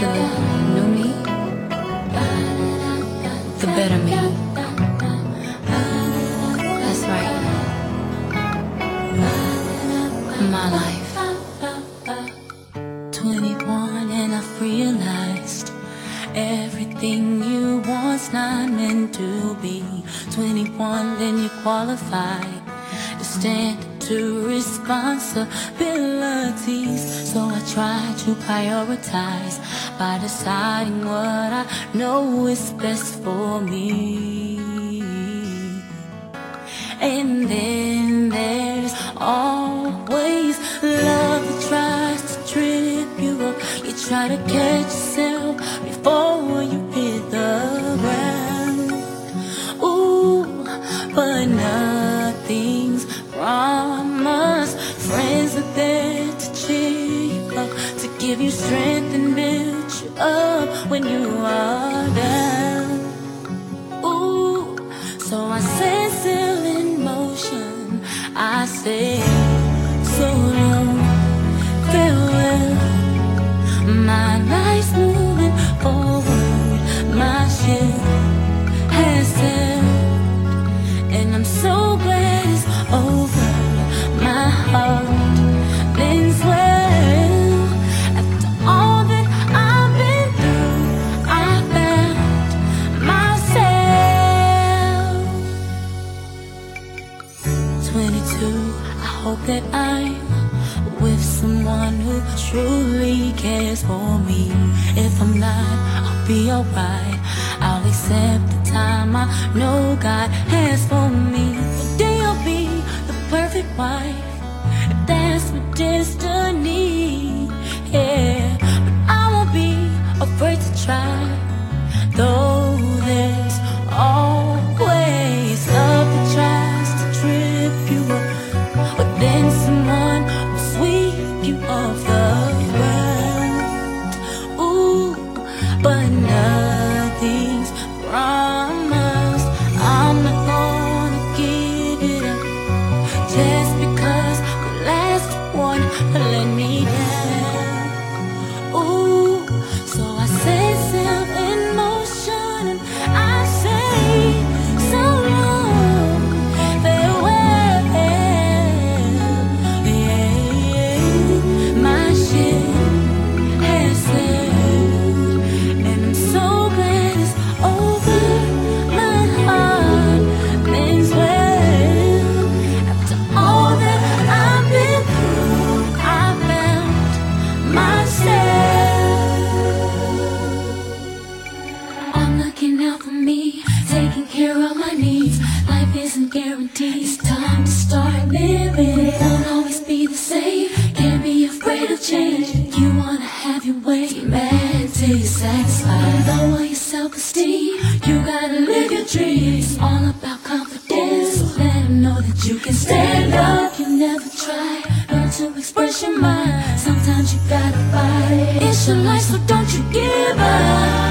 to the new me, the better me. That's right. My life. 21 and I've realized everything you want's not meant to be. 21, then you qualify to stand to responsibilities. So I try to prioritize by deciding what I know is best for me. And then there's always love that tries to trip you up. You try to catch yourself before you hit the ground. Ooh, but nothing's promised. Friends are there to cheer you up, to give you strength and build you up when you are down. Ooh, so I set sail in motion. I say so long, farewell. My life's moving forward. My ship has sailed, and I'm so glad it's over. My heart bends well. After all that I've been through, I found myself. 22, I hope that I'm with someone who truly cares for me. If I'm not, I'll be alright. I'll accept the time I know God has for me. One day I'll be the perfect wife, if that's my destiny. Yeah, but I won't be afraid to try, though there's always love that tries to trip you up. But then someone will sweep you off the ground. Ooh, but nothing's promised. I'm not gonna give it up just because the last one let me down. Ooh, so I set sail in motion, and I say so long, farewell. Yeah, my ship has sailed, and I'm so glad it's over. My heart bends well. After all that I've been through, I found myself. I'm looking out for me, taking care of my needs. Life isn't guaranteed. It's time to start living. It won't always be the same. Can't be afraid of change. You wanna have your way, man, till you're satisfied. Lower your self-esteem. You gotta live your dreams. It's all about confidence. So let them know that you can stand up. You never try not to express your mind. Sometimes you gotta fight. It's your life, so don't you give up.